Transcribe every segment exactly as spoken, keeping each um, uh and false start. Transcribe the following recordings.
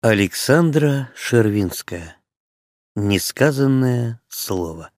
Александра Шервинская. Несказанное слово.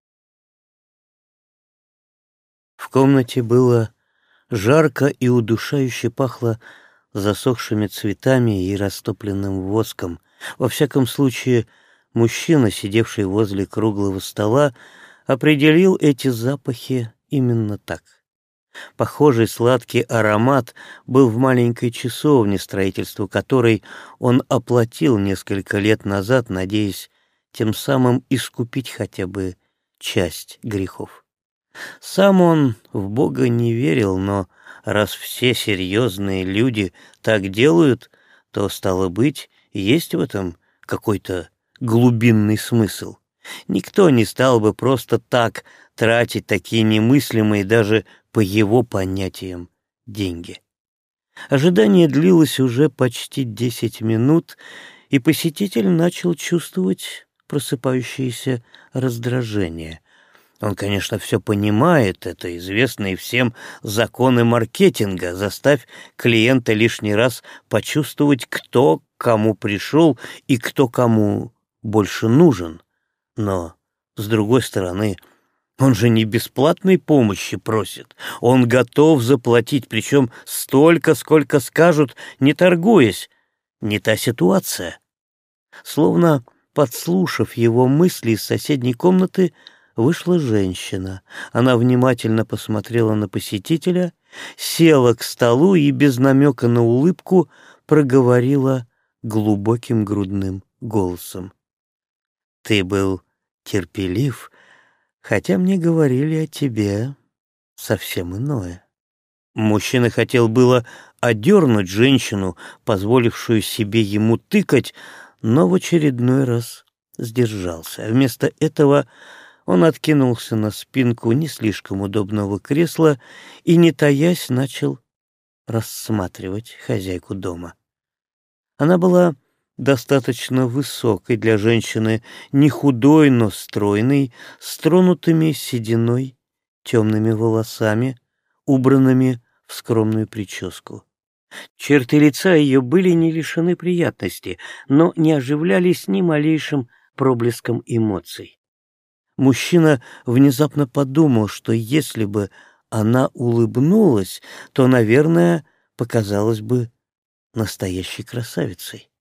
В комнате было жарко и удушающе пахло засохшими цветами и растопленным воском. Во всяком случае, мужчина, сидевший возле круглого стола, определил эти запахи именно так. Похожий сладкий аромат был в маленькой часовне, строительству которой он оплатил несколько лет назад, надеясь тем самым искупить хотя бы часть грехов. Сам он в Бога не верил, но раз все серьезные люди так делают, то, стало быть, есть в этом какой-то глубинный смысл. Никто не стал бы просто так тратить такие немыслимые даже по его понятиям деньги. Ожидание длилось уже почти десять минут, и посетитель начал чувствовать просыпающееся раздражение. Он, конечно, все понимает, это известные всем законы маркетинга. Заставь клиента лишний раз почувствовать, кто к кому пришел и кто кому больше нужен. Но, с другой стороны, он же не бесплатной помощи просит. Он готов заплатить, причем столько, сколько скажут, не торгуясь. Не та ситуация. Словно подслушав его мысли, из соседней комнаты вышла женщина. Она внимательно посмотрела на посетителя, села к столу и без намека на улыбку проговорила глубоким грудным голосом. «Ты был терпелив, хотя мне говорили о тебе совсем иное». Мужчина хотел было одернуть женщину, позволившую себе ему тыкать, но в очередной раз сдержался. Вместо этого он откинулся на спинку не слишком удобного кресла и, не таясь, начал рассматривать хозяйку дома. Она была достаточно высокой для женщины, не худой, но стройной, с тронутыми сединой темными волосами, убранными в скромную прическу. Черты лица ее были не лишены приятности, но не оживлялись ни малейшим проблеском эмоций. Мужчина внезапно подумал, что если бы она улыбнулась, то, наверное, показалась бы настоящей красавицей.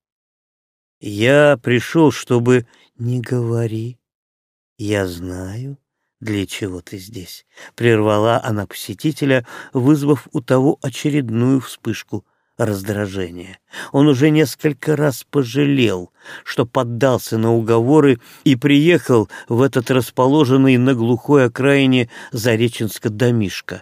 «Я пришел, чтобы...» «Не говори. Я знаю, для чего ты здесь», — прервала она посетителя, вызвав у того очередную вспышку раздражения. Он уже несколько раз пожалел, что поддался на уговоры и приехал в этот расположенный на глухой окраине Зареченска домишко.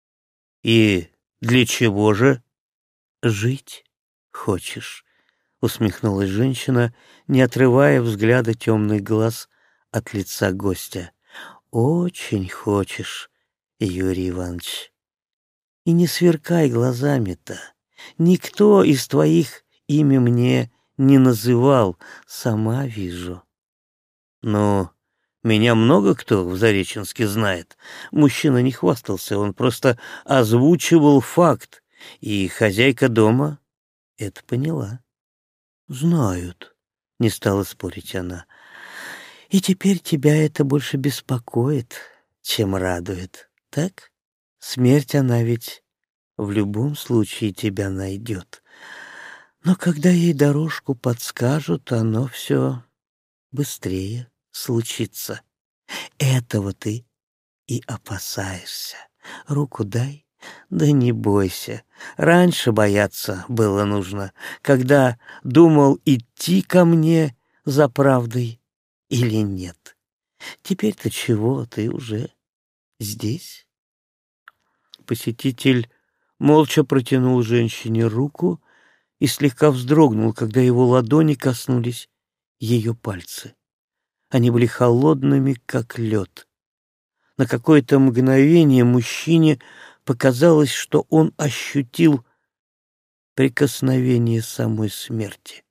«И для чего же?» «Жить хочешь», — усмехнулась женщина, не отрывая взгляда темных глаз от лица гостя. «Очень хочешь, Юрий Иванович. И не сверкай глазами-то. Никто из твоих имя мне не называл, сама вижу». «Ну, меня много кто в Зареченске знает». Мужчина не хвастался, он просто озвучивал факт, и хозяйка дома это поняла. «Знают», — не стала спорить она. «И теперь тебя это больше беспокоит, чем радует, так? Смерть она ведь в любом случае тебя найдет. Но когда ей дорожку подскажут, оно все быстрее случится. Этого ты и опасаешься. Руку дай. Да не бойся. Раньше бояться было нужно, когда думал, идти ко мне за правдой или нет. Теперь-то чего, ты уже здесь?» Посетитель молча протянул женщине руку и слегка вздрогнул, когда его ладони коснулись ее пальцы. Они были холодными, как лед. На какое-то мгновение мужчине показалось, что он ощутил прикосновение самой смерти.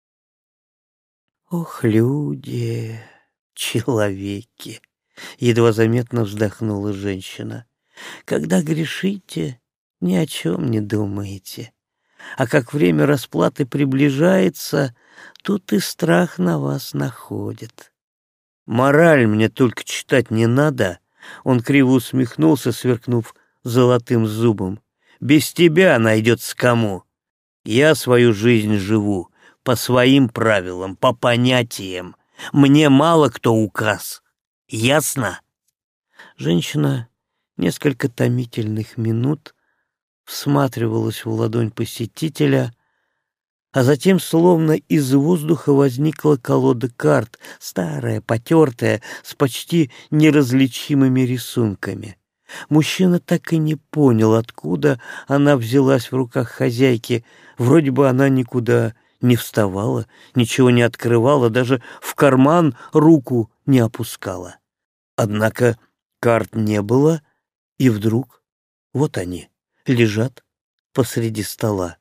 «Ох, люди, человеки!» — едва заметно вздохнула женщина. «Когда грешите, ни о чем не думаете, А как время расплаты приближается, тут и страх на вас находит. Мораль мне только читать не надо. Он криво усмехнулся, сверкнув золотым зубом. Без тебя найдется кому. Я свою жизнь живу по своим правилам, по понятиям. Мне мало кто указ. Ясно? Женщина несколько томительных минут всматривалась в ладонь посетителя, а затем словно из воздуха возникла колода карт, старая, потертая, с почти неразличимыми рисунками. Мужчина так и не понял, откуда она взялась в руках хозяйки. Вроде бы она никуда не вставала, ничего не открывала, даже в карман руку не опускала. Однако карт не было, и вдруг вот они лежат посреди стола.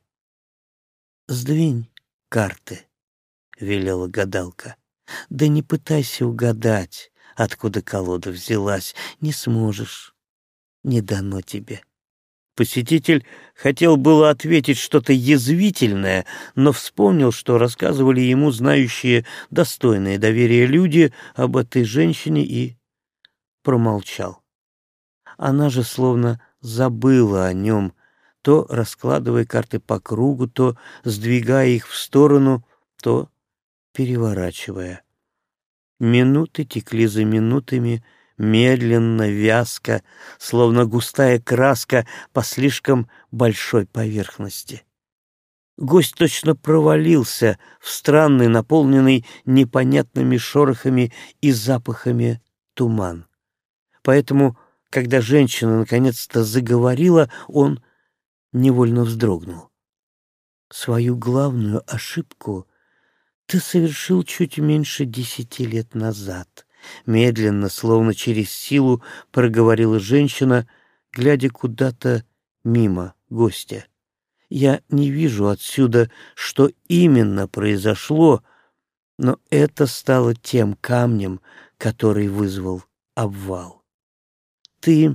«Сдвинь карты», — велела гадалка. «Да не пытайся угадать, откуда колода взялась, не сможешь, не дано тебе». Посетитель хотел было ответить что-то язвительное, но вспомнил, что рассказывали ему знающие достойные доверия люди об этой женщине, и промолчал. Она же словно забыла о нем, то раскладывая карты по кругу, то сдвигая их в сторону, то переворачивая. Минуты текли за минутами, медленно, вязко, словно густая краска по слишком большой поверхности. Гость точно провалился в странный, наполненный непонятными шорохами и запахами туман. Поэтому, когда женщина наконец-то заговорила, он невольно вздрогнул. «Свою главную ошибку ты совершил чуть меньше десяти лет назад», — медленно, словно через силу, проговорила женщина, глядя куда-то мимо гостя. «Я не вижу отсюда, что именно произошло, но это стало тем камнем, который вызвал обвал. Ты...»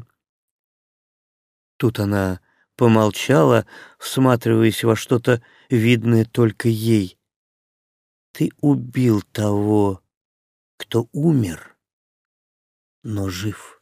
Тут она помолчала, всматриваясь во что-то видное только ей. «Ты убил того, кто умер, но жив.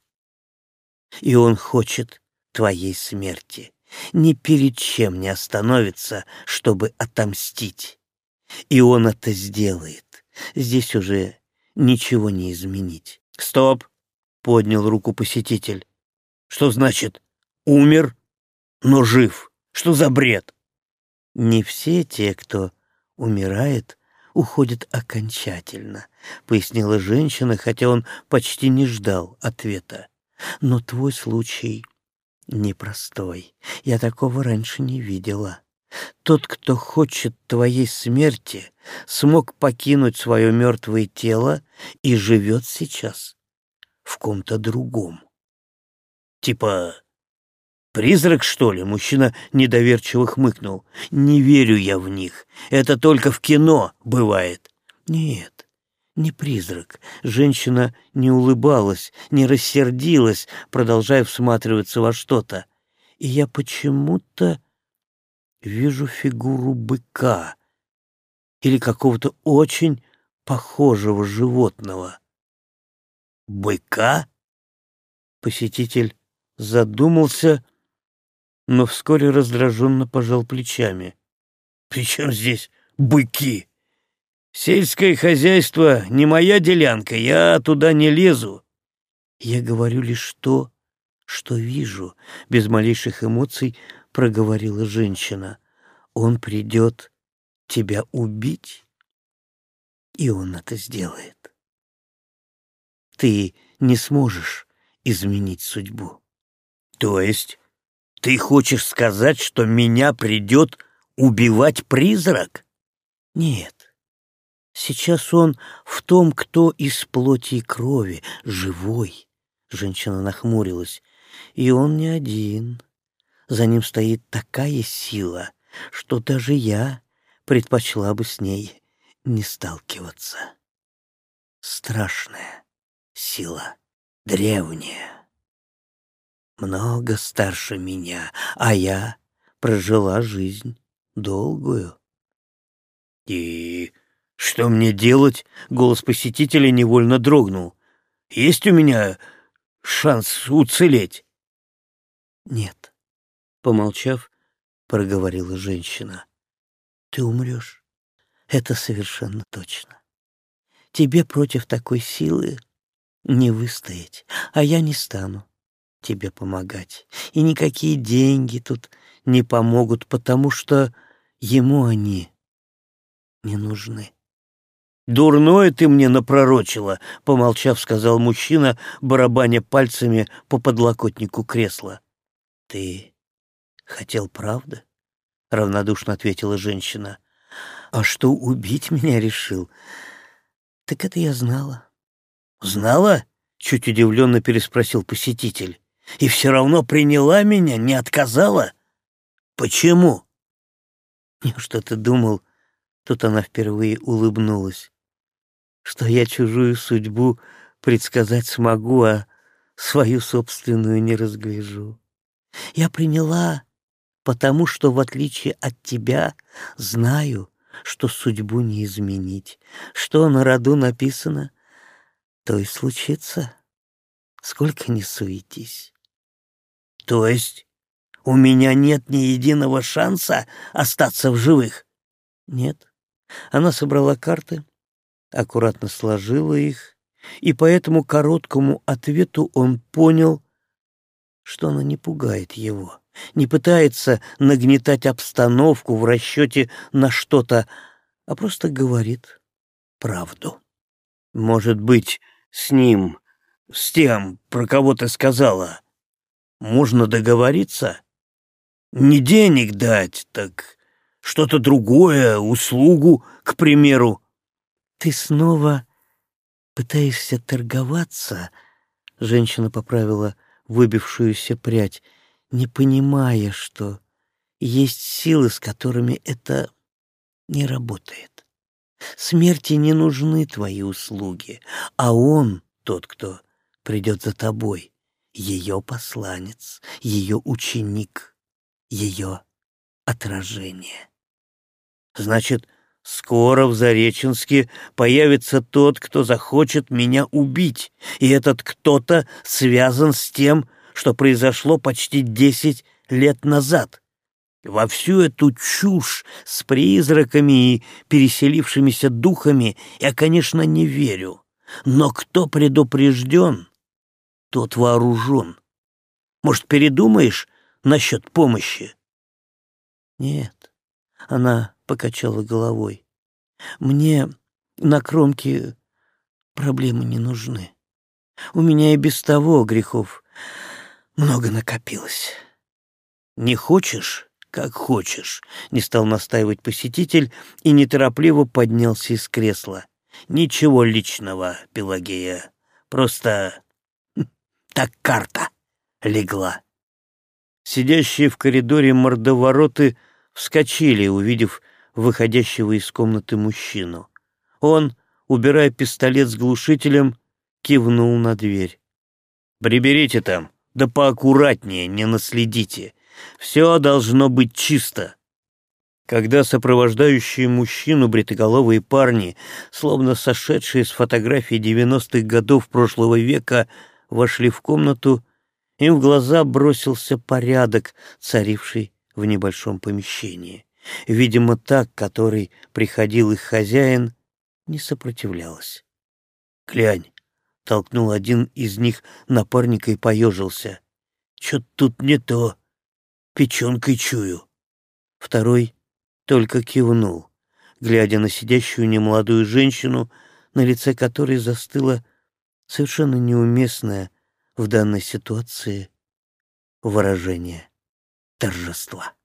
И он хочет твоей смерти. Ни перед чем не остановится, чтобы отомстить. И он это сделает. Здесь уже ничего не изменить». «Стоп!» — поднял руку посетитель. «Что значит «умер, но жив»? Что за бред?» «Не все те, кто умирает, уходят окончательно», — пояснила женщина, хотя он почти не ждал ответа. «Но твой случай непростой. Я такого раньше не видела. Тот, кто хочет твоей смерти, смог покинуть свое мертвое тело и живет сейчас в ком-то другом». «Типа призрак, что ли?» — мужчина недоверчиво хмыкнул. «Не верю я в них. Это только в кино бывает». «Нет, не призрак». Женщина не улыбалась, не рассердилась, продолжая всматриваться во что-то. «И я почему-то вижу фигуру быка или какого-то очень похожего животного». «Быка?» Посетитель задумался, но вскоре раздраженно пожал плечами. «При чем здесь быки? Сельское хозяйство не моя делянка, я туда не лезу». «Я говорю лишь то, что вижу», — без малейших эмоций проговорила женщина. «Он придет тебя убить, и он это сделает. Ты не сможешь изменить судьбу». «То есть ты хочешь сказать, что меня придет убивать призрак?» «Нет. Сейчас он в том, кто из плоти и крови, живой». Женщина нахмурилась. «И он не один. За ним стоит такая сила, что даже я предпочла бы с ней не сталкиваться. Страшная сила, древняя. Много старше меня, а я прожила жизнь долгую. «И что мне делать?» — голос посетителя невольно дрогнул. «Есть у меня шанс уцелеть?» «Нет», — помолчав, проговорила женщина. «Ты умрешь. Это совершенно точно. Тебе против такой силы не выстоять, а я не стану тебе помогать. И никакие деньги тут не помогут, потому что ему они не нужны». «Дурное ты мне напророчила», — помолчав, сказал мужчина, барабаня пальцами по подлокотнику кресла. «Ты хотел правды?» — равнодушно ответила женщина. «А что убить меня решил? Так это я знала». «Знала?» — чуть удивленно переспросил посетитель. «И все равно приняла меня, не отказала? Почему?» «Неужто ты думал?» — тут она впервые улыбнулась. «Что я чужую судьбу предсказать смогу, а свою собственную не разгляжу. Я приняла, потому что, в отличие от тебя, знаю, что судьбу не изменить. Что на роду написано, то и случится, сколько ни суетись». «То есть у меня нет ни единого шанса остаться в живых?» «Нет». Она собрала карты, аккуратно сложила их, и по этому короткому ответу он понял, что она не пугает его, не пытается нагнетать обстановку в расчете на что-то, а просто говорит правду. «Может быть, с ним, с тем, про кого ты сказала, можно договориться? Не денег дать, так что-то другое, услугу, к примеру». «Ты снова пытаешься торговаться?» — женщина поправила выбившуюся прядь, не понимая, что есть силы, с которыми это не работает. Смерти не нужны твои услуги, а он, тот, кто придет за тобой, ее посланец, ее ученик, ее отражение. Значит, скоро в Зареченске появится тот, кто захочет меня убить, и этот кто-то связан с тем, что произошло почти десять лет назад. Во всю эту чушь с призраками и переселившимися духами я, конечно, не верю. Но кто предупрежден, тот вооружен. Может, передумаешь насчет помощи?» «Нет», — она покачала головой. «Мне на кромке проблемы не нужны. У меня и без того грехов много накопилось». «Не хочешь, как хочешь», — не стал настаивать посетитель и неторопливо поднялся из кресла. «Ничего личного, Пелагея, просто хм, так карта легла». Сидящие в коридоре мордовороты вскочили, увидев выходящего из комнаты мужчину. Он, убирая пистолет с глушителем, кивнул на дверь. «Приберите там, да поаккуратнее, не наследите. Все должно быть чисто». Когда сопровождающие мужчину бритоголовые парни, словно сошедшие с фотографий девяностых годов прошлого века, вошли в комнату, им в глаза бросился порядок, царивший в небольшом помещении. Видимо, та, к которой приходил их хозяин, не сопротивлялась. «Глянь!» — толкнул один из них напарника и поежился. «Чё-то тут не то. Печёнкой чую». Второй только кивнул, глядя на сидящую немолодую женщину, на лице которой застыло совершенно неуместное в данной ситуации выражение торжества.